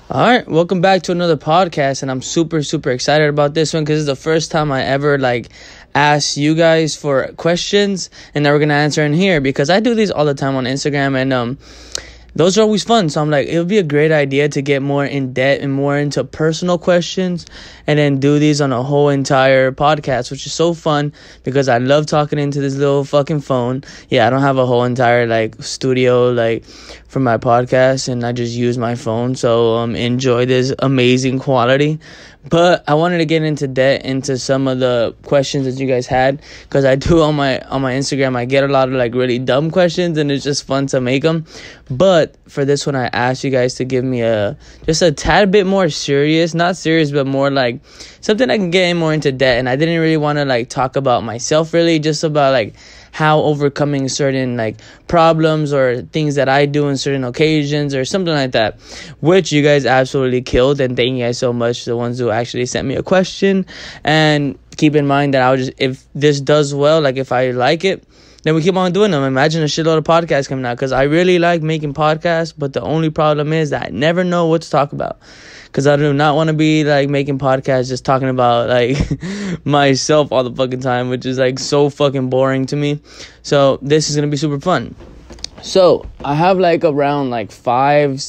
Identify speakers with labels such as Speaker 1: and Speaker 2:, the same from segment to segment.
Speaker 1: All right, welcome back to another podcast, and I'm super excited about this one because it's the first time I ever ask you guys for questions, and that we're gonna answer in here because I do these all the time on Instagram, and those are always fun. So I'm like, it would be a great idea to get more in depth and more into personal questions, and then do these on a whole entire podcast, which is so fun because I love talking into this little fucking phone. Yeah, I don't have a whole entire studio for my podcast, and I just use my phone. So enjoy this amazing quality. But I wanted to get into some of the questions that you guys had, because I do on my Instagram, I get a lot of really dumb questions, and it's just fun to make them. But for this one, I asked you guys to give me just a tad bit more serious, not serious, but more something I can get in more into depth. And I didn't really want to talk about myself, really, just about how overcoming certain problems or things that I do in certain occasions or something like that, which you guys absolutely killed. And thank you guys so much, the ones who actually sent me a question. And keep in mind that if this does well, if I like it, then we keep on doing them. Imagine a shitload of podcasts coming out, because I really like making podcasts, but the only problem is that I never know what to talk about. Because I do not want to be making podcasts just talking about myself all the fucking time, which is so fucking boring to me. So this is going to be super fun. So I have around 5 or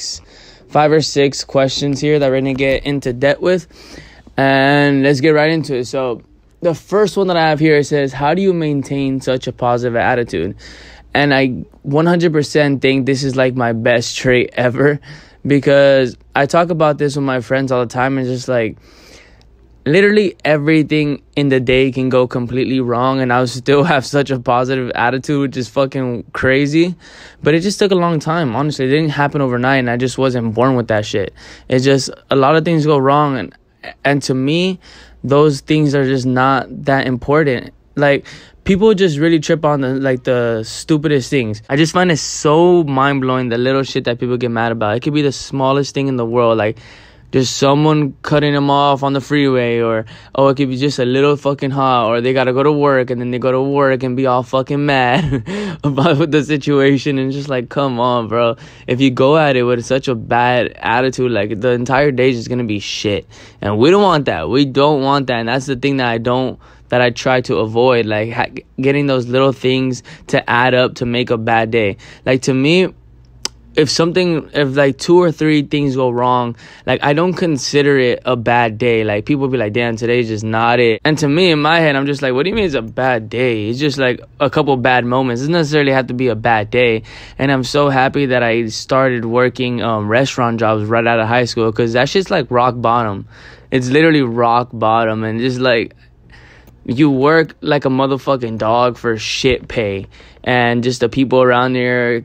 Speaker 1: 6 questions here that we're going to get into depth with. And let's get right into it. So the first one that I have here says, how do you maintain such a positive attitude? And I 100% think this is my best trait ever, because I talk about this with my friends all the time, and just literally everything in the day can go completely wrong, and I'll still have such a positive attitude, which is fucking crazy. But it just took a long time. Honestly, it didn't happen overnight, and I just wasn't born with that shit. It's just a lot of things go wrong, and to me, those things are just not that important. People just really trip on the stupidest things. I just find it so mind-blowing, the little shit that people get mad about. It could be the smallest thing in the world, just someone cutting them off on the freeway, or it could be just a little fucking hot, or they gotta go to work, and then they go to work and be all fucking mad about the situation, and just come on, bro. If you go at it with such a bad attitude, the entire day is just gonna be shit, and we don't want that. We don't want that, and that's the thing that I try to avoid, getting those little things to add up to make a bad day. To me, if 2 or 3 things go wrong, I don't consider it a bad day. People be damn, today's just not it. And to me, in my head, I'm just what do you mean it's a bad day? It's just a couple bad moments. It doesn't necessarily have to be a bad day. And I'm so happy that I started working restaurant jobs right out of high school, because that shit's rock bottom. It's literally rock bottom, and just you work like a motherfucking dog for shit pay, and just the people around you,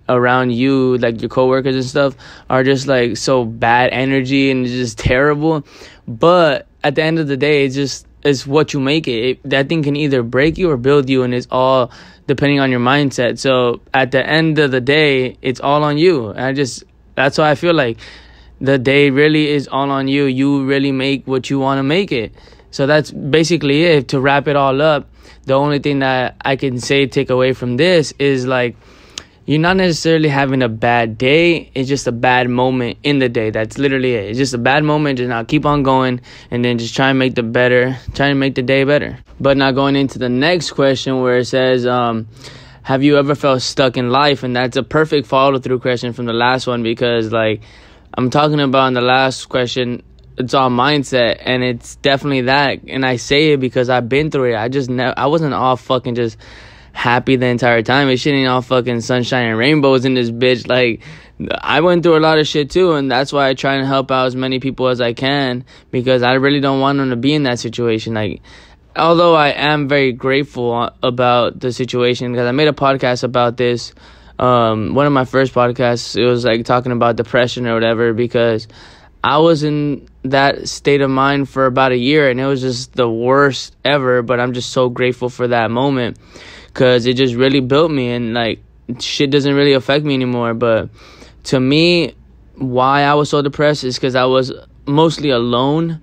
Speaker 1: your coworkers and stuff, are just so bad energy and just terrible. But at the end of the day, it's what you make it. That thing can either break you or build you, and it's all depending on your mindset. So at the end of the day, it's all on you. And that's why I feel the day really is all on you. You really make what you want to make it. So that's basically it. To wrap it all up, the only thing that I can take away from this is you're not necessarily having a bad day. It's just a bad moment in the day. That's literally it. It's just a bad moment. Just now keep on going, and then just try and make the day better. But now going into the next question, where it says, have you ever felt stuck in life? And that's a perfect follow through question from the last one, because I'm talking about in the last question, it's all mindset, and it's definitely that. And I say it because I've been through it. I wasn't all fucking just happy the entire time. It shit ain't all fucking sunshine and rainbows in this bitch. I went through a lot of shit too, and that's why I try and help out as many people as I can, because I really don't want them to be in that situation. Although I am very grateful about the situation, because I made a podcast about this. One of my first podcasts, it was talking about depression or whatever, because I was in that state of mind for about a year, and it was just the worst ever. But I'm just so grateful for that moment, because it just really built me, and shit doesn't really affect me anymore. But to me, why I was so depressed is because I was mostly alone.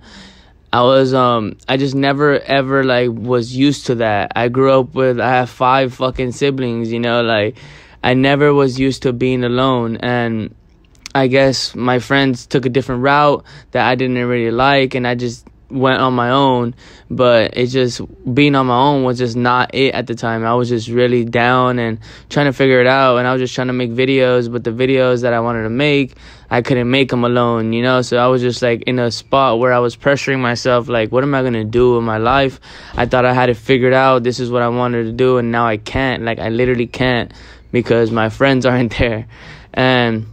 Speaker 1: I just never ever was used to that. I have 5 fucking siblings, I never was used to being alone, and I guess my friends took a different route that I didn't really like, and I just went on my own. But it just, being on my own was just not it at the time. I was just really down and trying to figure it out, and I was just trying to make videos, but the videos that I wanted to make, I couldn't make them alone, you know? So I was just like in a spot where I was pressuring myself, like, what am I gonna do with my life? I thought I had it figured out, this is what I wanted to do, and now I can't. Like, I literally can't, because my friends aren't there. And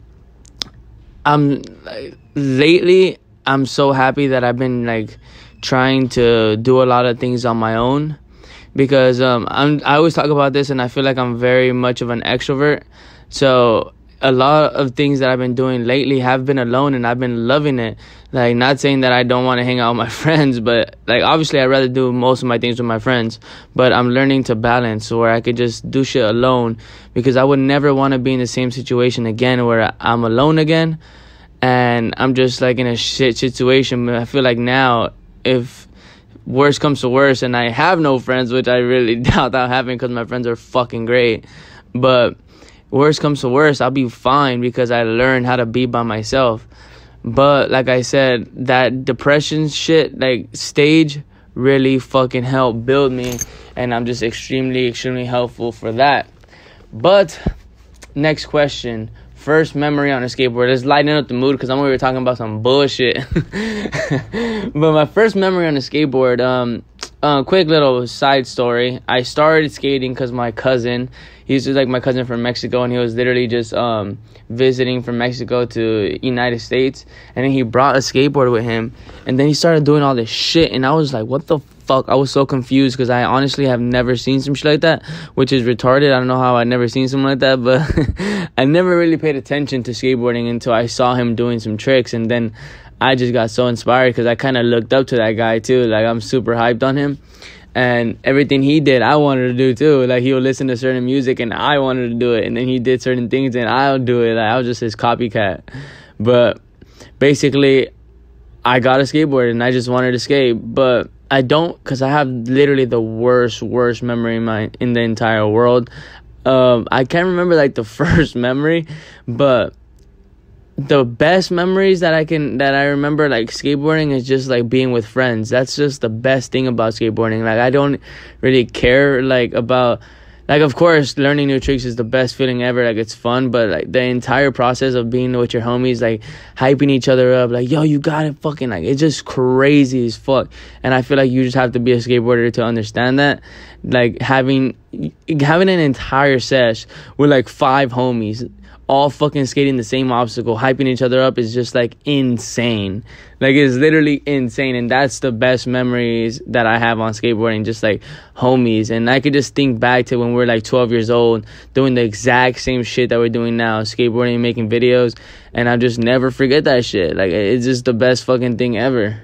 Speaker 1: lately I'm so happy that I've been like trying to do a lot of things on my own, because I always talk about this, and I feel like I'm very much of an extrovert. So a lot of things that I've been doing lately have been alone, and I've been loving it. Like, not saying that I don't want to hang out with my friends, but like, obviously I'd rather do most of my things with my friends, but I'm learning to balance where I could just do shit alone, because I would never want to be in the same situation again where I'm alone again and I'm just like in a shit situation. But I feel like now, if worse comes to worse and I have no friends, which I really doubt that happening because my friends are fucking great, but worse comes to worse, I'll be fine because I learned how to be by myself. But like I said, that depression shit, like, stage really fucking helped build me, and I'm just extremely helpful for that. But next question. First memory on a skateboard. Let's lighten up the mood, because I'm over here talking about some bullshit. But my first memory on a skateboard, quick little side story. I started skating because my cousin, he's just like my cousin from Mexico, and he was literally just visiting from Mexico to United States, and then he brought a skateboard with him, and then he started doing all this shit, and I was like, what the fuck? I was so confused, because I honestly have never seen some shit like that, which is retarded. I don't know how I never seen something like that, but I never really paid attention to skateboarding until I saw him doing some tricks, and then I just got so inspired, because I kind of looked up to that guy too. Like, I'm super hyped on him, and everything he did, I wanted to do too. Like, he would listen to certain music, and I wanted to do it, and then he did certain things, and I'll do it. Like, I was just his copycat. But basically, I got a skateboard, and I just wanted to skate, but I don't, because I have literally the worst memory in the entire world. I can't remember like the first memory, but the best memories that I remember, like, skateboarding, is just like being with friends. That's just the best thing about skateboarding. Like, I don't really care like about, like, of course, learning new tricks is the best feeling ever. Like, it's fun, but like the entire process of being with your homies, like hyping each other up, like, yo, you got it, fucking, like, it's just crazy as fuck. And I feel like you just have to be a skateboarder to understand that. Like, having an entire sesh with like 5 homies, all fucking skating the same obstacle, hyping each other up, is just like insane. Like, it's literally insane. And that's the best memories that I have on skateboarding, just like homies. And I could just think back to when we were like 12 years old, doing the exact same shit that we're doing now, skateboarding and making videos, and I just never forget that shit. Like, it's just the best fucking thing ever.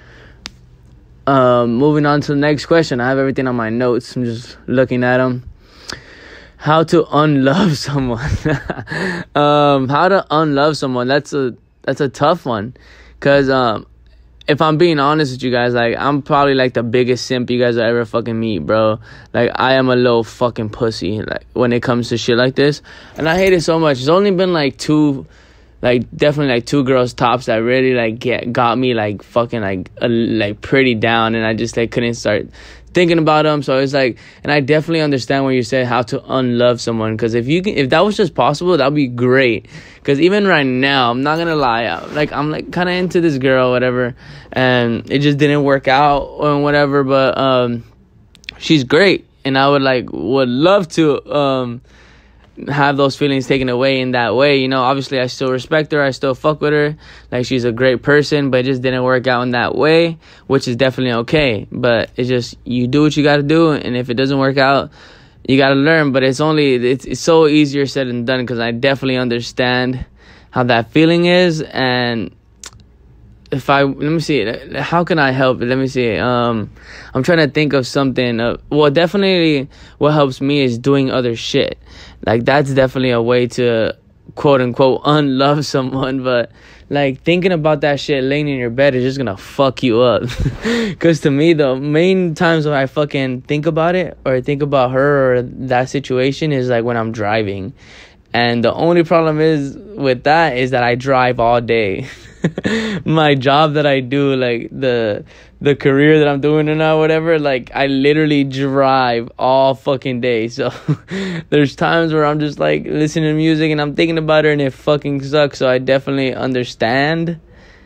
Speaker 1: Moving on to the next question. I have everything on my notes. I'm just looking at them. How to unlove someone. How to unlove someone. That's a tough one. Because if I'm being honest with you guys, like, I'm probably like the biggest simp you guys will ever fucking meet, bro. Like, I am a little fucking pussy, like, when it comes to shit like this. And I hate it so much. It's only been like definitely 2 girls tops that really like got me like fucking like pretty down, and I just like couldn't start thinking about them. So it's like, and I definitely understand when you say how to unlove someone, because if that was just possible, that'd be great. Because even right now, I'm not gonna lie, I'm like kind of into this girl, whatever, and it just didn't work out or whatever. But she's great, and I would love to have those feelings taken away in that way. You know, obviously I still respect her, I still fuck with her, like, she's a great person, but it just didn't work out in that way, which is definitely okay. But it's just, you do what you gotta do, and if it doesn't work out, you gotta learn. But it's so easier said than done, because I definitely understand how that feeling is. And let me see, how can I help it? Let me see. I'm trying to think of something. Well, definitely what helps me is doing other shit. Like, that's definitely a way to, quote unquote, unlove someone. But like, thinking about that shit laying in your bed is just gonna fuck you up. Because to me, the main times when I fucking think about it, or think about her or that situation, is like when I'm driving. And the only problem is with that is that I drive all day. My job that I do, like the career that I'm doing now, whatever, like I literally drive all fucking day. So there's times where I'm just like listening to music and I'm thinking about it and it fucking sucks. So I definitely understand.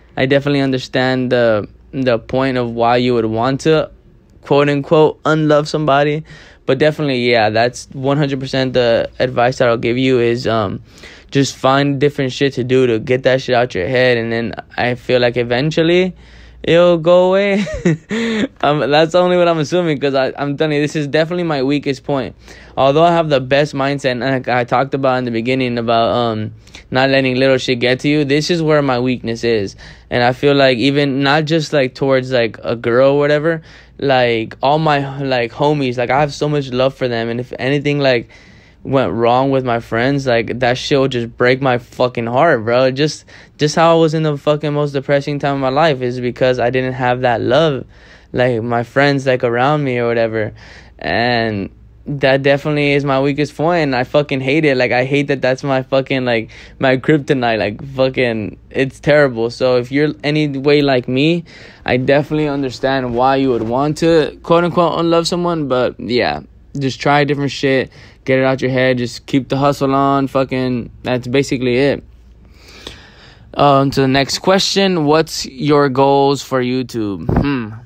Speaker 1: The point of why you would want to quote unquote unlove somebody. But definitely, yeah, that's 100% the advice that I'll give you is just find different shit to do to get that shit out your head. And then I feel like eventually it'll go away. That's only what I'm assuming, because I'm telling you, this is definitely my weakest point. Although I have the best mindset, and like I talked about in the beginning about not letting little shit get to you, this is where my weakness is. And I feel like even not just like towards like a girl or whatever, like all my like homies, like I have so much love for them, and if anything like went wrong with my friends, like that shit would just break my fucking heart, bro. Just how I was in the fucking most depressing time of my life is because I didn't have that love, like my friends like around me or whatever. And that definitely is my weakest point, and I fucking hate it. Like I hate that that's my fucking like my kryptonite. Like fucking it's terrible. So if you're any way like me, I definitely understand why you would want to quote unquote unlove someone. But yeah, just try different shit, get it out your head, just keep the hustle on. Fucking that's basically it. To the next question, what's your goals for YouTube?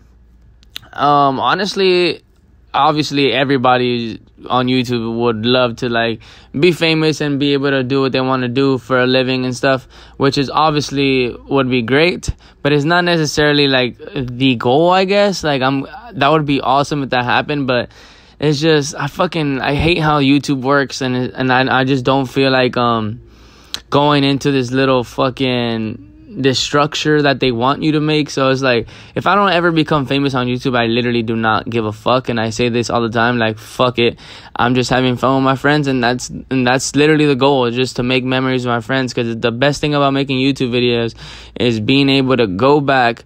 Speaker 1: Honestly, obviously everybody on YouTube would love to like be famous and be able to do what they want to do for a living and stuff, which is obviously would be great, but it's not necessarily like the goal, I guess. Like that would be awesome if that happened, but it's just I hate how YouTube works, and I just don't feel like going into this little fucking this structure that they want you to make. So it's like, if I don't ever become famous on YouTube, I literally do not give a fuck. And I say this all the time, like, fuck it, I'm just having fun with my friends, and that's literally the goal, just to make memories with my friends. Because the best thing about making YouTube videos is being able to go back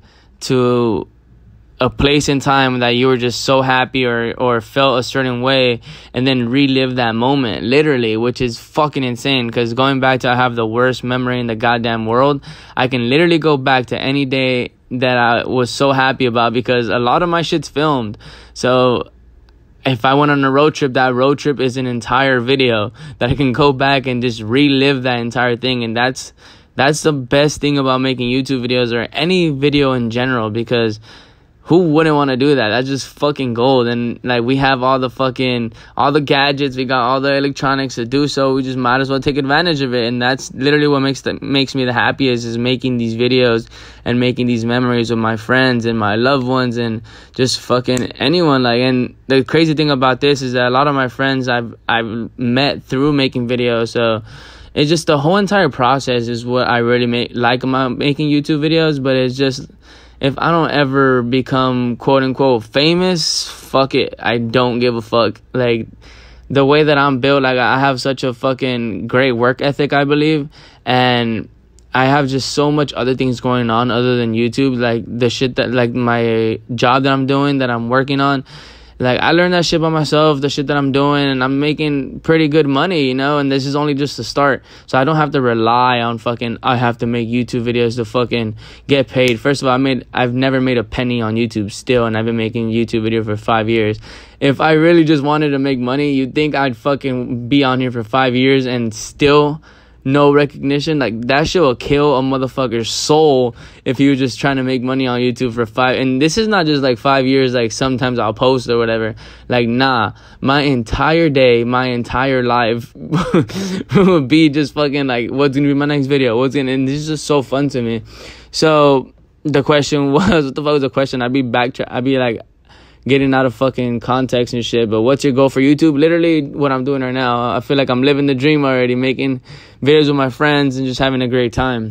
Speaker 1: to a place in time that you were just so happy or felt a certain way, and then relive that moment, literally, which is fucking insane. Because going back to I have the worst memory in the goddamn world, I can literally go back to any day that I was so happy about, because a lot of my shit's filmed. So if I went on a road trip, that road trip is an entire video that I can go back and just relive that entire thing. And that's the best thing about making YouTube videos, or any video in general, because who wouldn't want to do that? That's just fucking gold. And like, we have all the gadgets, we got all the electronics to do so. We just might as well take advantage of it. And that's literally what makes me the happiest, is making these videos and making these memories with my friends and my loved ones and just fucking anyone. Like, and the crazy thing about this is that a lot of my friends I've met through making videos. So it's just the whole entire process is what I really like about making YouTube videos. But it's just, if I don't ever become quote unquote famous, fuck it, I don't give a fuck. Like, the way that I'm built, like, I have such a fucking great work ethic, I believe, and I have just so much other things going on other than YouTube. Like, the shit that, like, my job that I'm doing, that I'm working on, like, I learned that shit by myself, the shit that I'm doing, and I'm making pretty good money, you know, and this is only just the start. So I don't have to rely on I have to make YouTube videos to fucking get paid. First of all, I've never made a penny on YouTube still, and I've been making YouTube video for 5 years. If I really just wanted to make money, you'd think I'd fucking be on here for 5 years and still no recognition. Like, that shit will kill a motherfucker's soul if you were just trying to make money on YouTube for 5. And this is not just like 5 years, like sometimes I'll post or whatever. Like, nah, my entire day, my entire life would be just fucking like, what's gonna be my next video? And this is just so fun to me. So the question was, what the fuck was the question? I'd be like getting out of fucking context and shit. But what's your goal for YouTube? Literally what I'm doing right now. I feel like I'm living the dream already, making videos with my friends and just having a great time.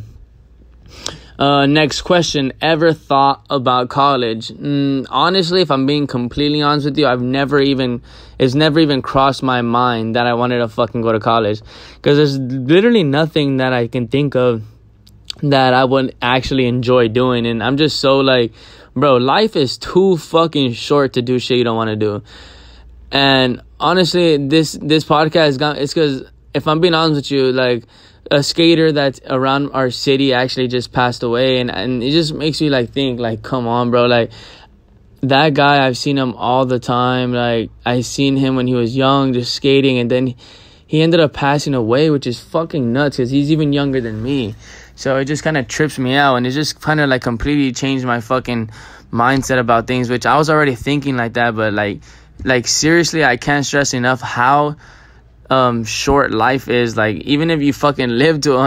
Speaker 1: Next question. Ever thought about college? Honestly, if I'm being completely honest with you, it's never even crossed my mind that I wanted to fucking go to college. Because there's literally nothing that I can think of that I would actually enjoy doing. And I'm just so like, bro, life is too fucking short to do shit you don't want to do. And honestly, this podcast it's because if I'm being honest with you, like, a skater that's around our city actually just passed away, and it just makes me like think, like, come on, bro, like, that guy, I've seen him all the time. Like, I seen him when he was young, just skating, and then he ended up passing away, which is fucking nuts because he's even younger than me. So it just kind of trips me out, and it just kind of like completely changed my fucking mindset about things, which I was already thinking like that. But like seriously, I can't stress enough how short life is. Like, even if you fucking live to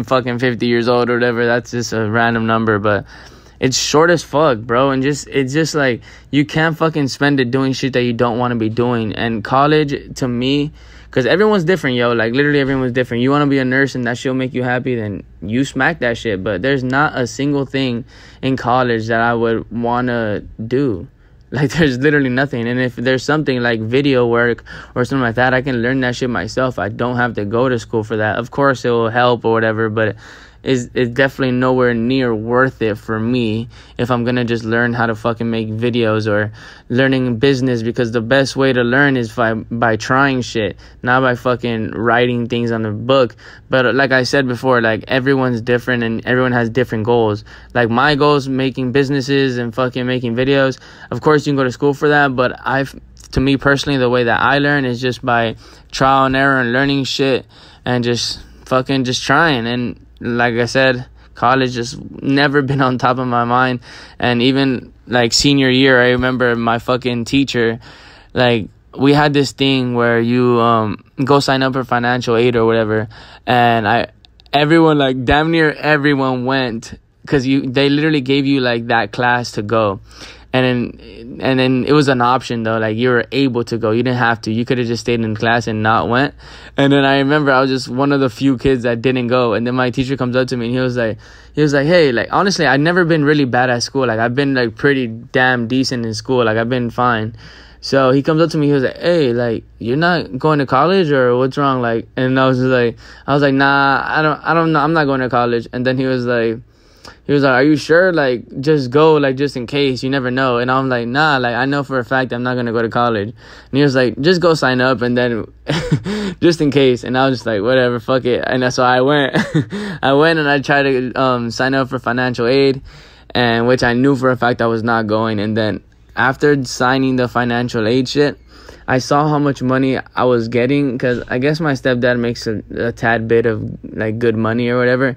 Speaker 1: 150 years old or whatever, that's just a random number, but it's short as fuck, bro. And it's just like, you can't fucking spend it doing shit that you don't want to be doing. And college, to me, because everyone's different, yo. Like, literally everyone's different. You want to be a nurse and that shit'll make you happy, then you smack that shit. But there's not a single thing in college that I would want to do. Like, there's literally nothing. And if there's something like video work or something like that, I can learn that shit myself. I don't have to go to school for that. Of course, it will help or whatever, but it's definitely nowhere near worth it for me if I'm gonna just learn how to fucking make videos or learning business, because the best way to learn is by trying shit, not by fucking writing things on a book. But like I said before, like, everyone's different and everyone has different goals. Like, my goals, making businesses and fucking making videos. Of course, you can go to school for that, but to me personally, the way that I learn is just by trial and error and learning shit and just trying. And like I said, college just never been on top of my mind. And even like senior year, I remember my fucking teacher, like, we had this thing where you go sign up for financial aid or whatever, and everyone, like, damn near everyone went, because they literally gave you like that class to go. And then it was an option, though. Like, you were able to go. You didn't have to. You could have just stayed in class and not went. And then I remember I was just one of the few kids that didn't go. And then my teacher comes up to me and he was like, hey, like, honestly, I've never been really bad at school. Like, I've been like pretty damn decent in school. Like, I've been fine. So he comes up to me. He was like, hey, like, you're not going to college, or what's wrong? Like, and I was like, nah, I don't know. I'm not going to college. And then he was like, are you sure? Like, just go, like, just in case, you never know. And I'm like, nah, like, I know for a fact I'm not gonna go to college. And he was like, just go sign up, and then just in case. And I was just like, whatever, fuck it. And so I went. And I tried to sign up for financial aid, and which I knew for a fact I was not going. And then after signing the financial aid shit, I saw how much money I was getting, because I guess my stepdad makes a tad bit of like good money or whatever,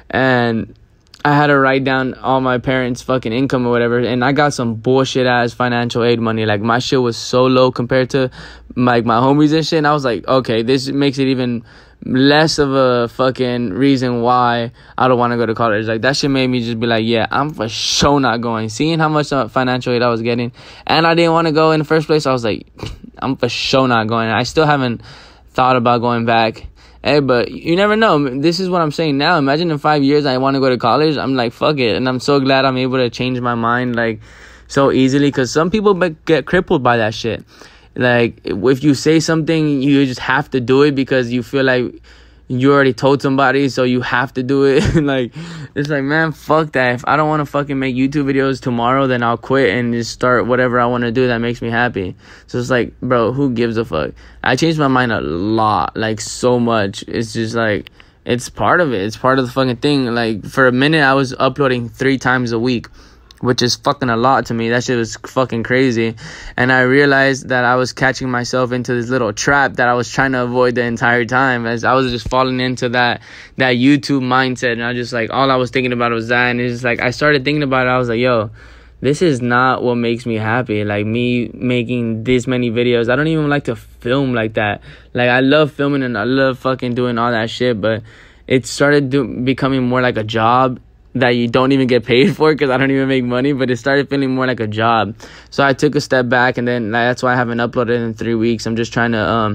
Speaker 1: and I had to write down all my parents' fucking income or whatever, and I got some bullshit ass financial aid money. Like, my shit was so low compared to like my homies and shit, and I was like, okay, this makes it even less of a fucking reason why I don't want to go to college. Like, that shit made me just be like, yeah, I'm for sure not going. Seeing how much financial aid I was getting, and I didn't want to go in the first place, I was like, I'm for sure not going. I still haven't thought about going back. Hey, but you never know. This is what I'm saying now. Imagine in 5 years I want to go to college. I'm like, fuck it. And I'm so glad I'm able to change my mind, like, so easily. Because some people get crippled by that shit. Like, if you say something, you just have to do it because you feel like you already told somebody, so you have to do it. Like, it's like, man, fuck that. If I don't want to fucking make YouTube videos tomorrow, then I'll quit and just start whatever I want to do that makes me happy. So it's like, bro, who gives a fuck? I changed my mind a lot, like, so much. It's just like, it's part of it. It's part of the fucking thing. Like, for a minute, I was uploading 3 times a week, which is fucking a lot to me. That shit was fucking crazy. And I realized that I was catching myself into this little trap that I was trying to avoid the entire time, as I was just falling into that YouTube mindset. And I just, like, all I was thinking about was that. And it's just like, I started thinking about it. I was like, yo, this is not what makes me happy. Like, me making this many videos. I don't even like to film like that. Like, I love filming and I love fucking doing all that shit, but it started becoming more like a job that you don't even get paid for, because I don't even make money, but it started feeling more like a job. So I took a step back, and then that's why I haven't uploaded in 3 weeks. I'm just trying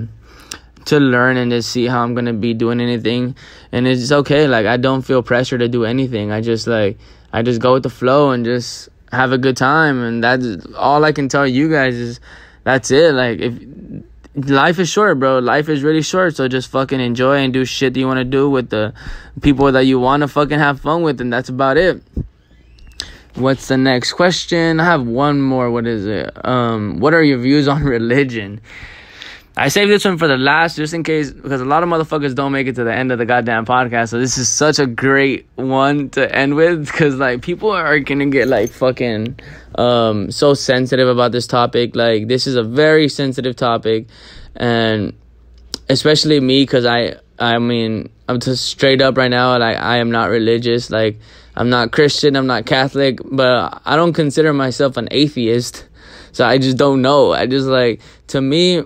Speaker 1: to learn and just see how I'm gonna be doing anything. And it's okay. Like, I don't feel pressure to do anything. I just go with the flow and just have a good time. And that's all I can tell you guys is that's it. Like, if life is short, bro. Life is really short. So just fucking enjoy and do shit that you want to do with the people that you want to fucking have fun with. And that's about it. What's the next question? I have one more. What is it? What are your views on religion? I saved this one for the last just in case, because a lot of motherfuckers don't make it to the end of the goddamn podcast. So this is such a great one to end with, because like people are gonna get like fucking so sensitive about this topic. Like this is a very sensitive topic, and especially me, because I mean I'm just straight up right now, like I am not religious. Like I'm not Christian, I'm not Catholic, but I don't consider myself an atheist. So I just don't know. I just like, to me,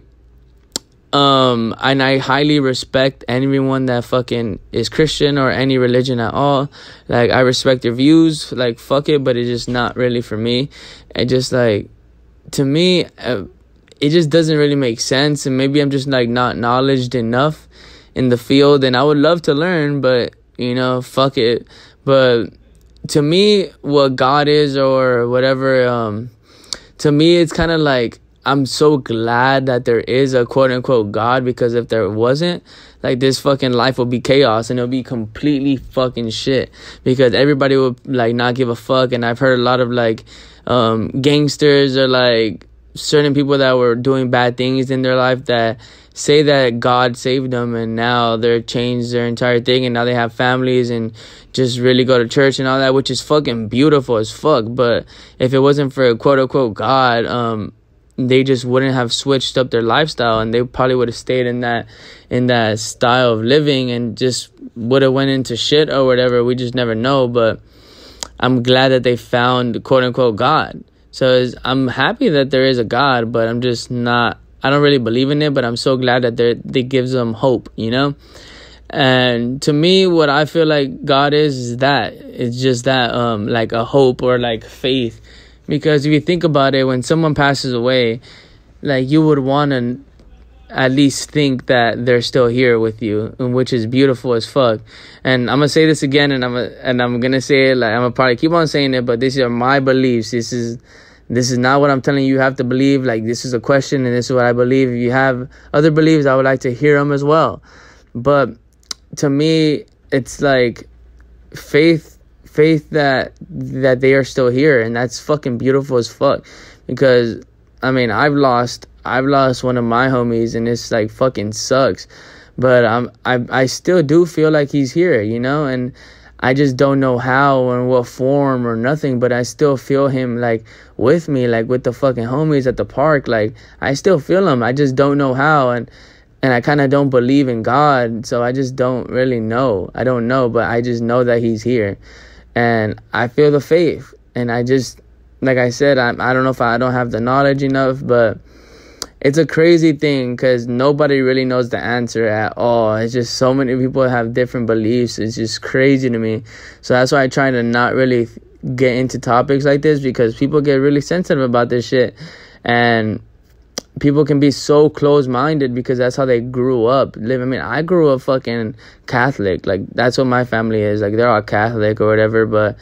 Speaker 1: and I highly respect anyone that fucking is Christian or any religion at all. Like, I respect their views. Like, fuck it, but it's just not really for me. It just, like, to me, it just doesn't really make sense. And maybe I'm just, like, not knowledgeable enough in the field. And I would love to learn, but, you know, fuck it. But to me, what God is or whatever, to me, it's kind of like, I'm so glad that there is a quote-unquote God, because if there wasn't, like, this fucking life would be chaos and it'll be completely fucking shit, because everybody would, like, not give a fuck. And I've heard a lot of, like, gangsters or, like, certain people that were doing bad things in their life that say that God saved them, and now they're changed their entire thing, and now they have families and just really go to church and all that, which is fucking beautiful as fuck. But if it wasn't for a quote-unquote God, they just wouldn't have switched up their lifestyle, and they probably would have stayed in that style of living and just would have went into shit or whatever. We just never know. But I'm glad that they found quote unquote God. So I'm happy that there is a God, but I'm just not, I don't really believe in it, but I'm so glad that they gives them hope, you know? And to me, what I feel like God is that. It's just that, like a hope or like faith. Because if you think about it, when someone passes away, like, you would want to at least think that they're still here with you, which is beautiful as fuck. And I'm gonna say this again, and I'm gonna say it, like, I'm gonna probably keep on saying it, but these are my beliefs. This is not what I'm telling you have to believe. Like, this is a question, and this is what I believe. If you have other beliefs, I would like to hear them as well. But to me, it's like faith that they are still here, and that's fucking beautiful as fuck. Because I mean, I've lost one of my homies, and it's like fucking sucks, but I still do feel like he's here, you know, and I just don't know how or in what form or nothing, but I still feel him, like, with me, like with the fucking homies at the park. Like, I still feel him, I just don't know how. And I kind of don't believe in God, so I just don't really know. I don't know, but I just know that he's here. And I feel the faith. And I just, like I said, I don't know if I don't have the knowledge enough, but it's a crazy thing, because nobody really knows the answer at all. It's just so many people have different beliefs. It's just crazy to me. So that's why I try to not really get into topics like this, because people get really sensitive about this shit. And people can be so close-minded because that's how they grew up. I mean, I grew up fucking Catholic. Like, that's what my family is. Like, they're all Catholic or whatever, but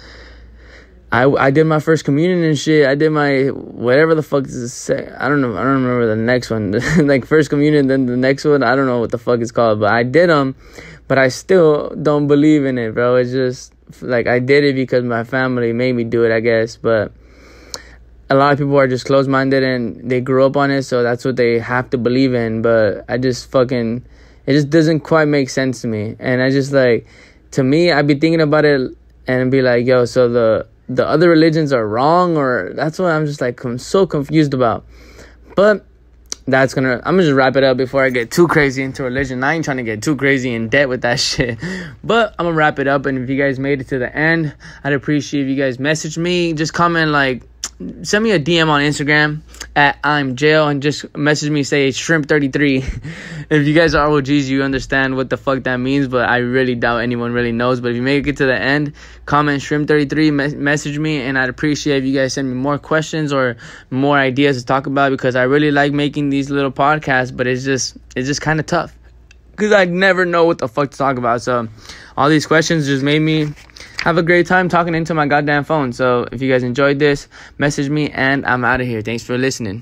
Speaker 1: I did my first communion and shit. I did my whatever the fuck is say. I don't know. I don't remember the next one. Like, first communion, then the next one. I don't know what the fuck it's called, but I did them. But I still don't believe in it, bro. It's just like, I did it because my family made me do it, I guess. But a lot of people are just closed-minded and they grew up on it, so that's what they have to believe in. But I just fucking, it just doesn't quite make sense to me. And I just, like, to me, I'd be thinking about it and be like, yo, so the other religions are wrong? Or that's what I'm just, like, I'm so confused about. But I'm gonna just wrap it up before I get too crazy into religion. I ain't trying to get too crazy in debt with that shit. But I'm gonna wrap it up. And if you guys made it to the end, I'd appreciate if you guys message me. Just comment, like, send me a DM on Instagram at I'm Jail, and just message me, say Shrimp33. If you guys are OGs, you understand what the fuck that means, but I really doubt anyone really knows. But if you make it to the end, comment Shrimp33, message me, and I'd appreciate if you guys send me more questions or more ideas to talk about, because I really like making these little podcasts, but it's just kind of tough because I never know what the fuck to talk about. So all these questions just made me have a great time talking into my goddamn phone. So if you guys enjoyed this, message me, and I'm out of here. Thanks for listening.